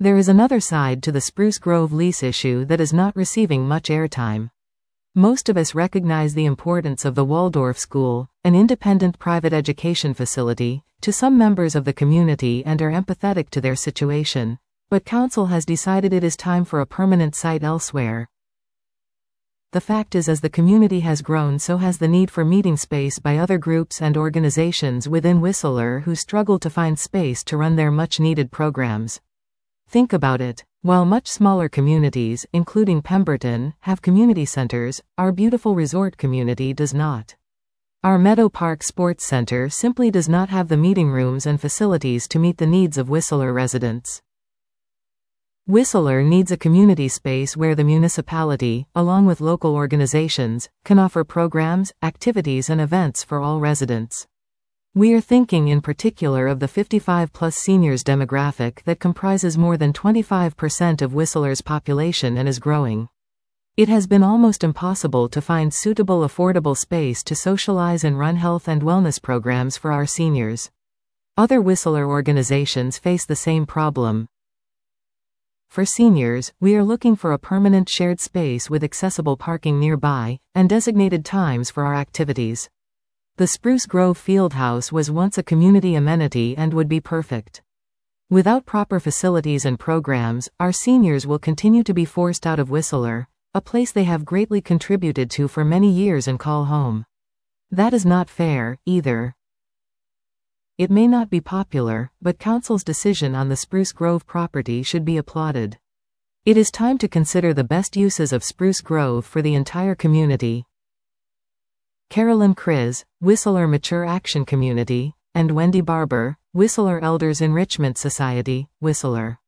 There is another side to the Spruce Grove lease issue that is not receiving much airtime. Most of us recognize the importance of the Waldorf School, an independent private education facility, to some members of the community and are empathetic to their situation, but Council has decided it is time for a permanent site elsewhere. The fact is, as the community has grown, so has the need for meeting space by other groups and organizations within Whistler who struggle to find space to run their much-needed programs. Think about it. While much smaller communities, including Pemberton, have community centers, our beautiful resort community does not. Our Meadow Park Sports Center simply does not have the meeting rooms and facilities to meet the needs of Whistler residents. Whistler needs a community space where the municipality, along with local organizations, can offer programs, activities and events for all residents. We are thinking in particular of the 55-plus seniors demographic that comprises more than 25% of Whistler's population and is growing. It has been almost impossible to find suitable affordable space to socialize and run health and wellness programs for our seniors. Other Whistler organizations face the same problem. For seniors, we are looking for a permanent shared space with accessible parking nearby, and designated times for our activities. The Spruce Grove Fieldhouse was once a community amenity and would be perfect. Without proper facilities and programs, our seniors will continue to be forced out of Whistler, a place they have greatly contributed to for many years and call home. That is not fair, either. It may not be popular, but Council's decision on the Spruce Grove property should be applauded. It is time to consider the best uses of Spruce Grove for the entire community. Carolyn Kriz, Whistler Mature Action Community, and Wendy Barber, Whistler Elders Enrichment Society, Whistler.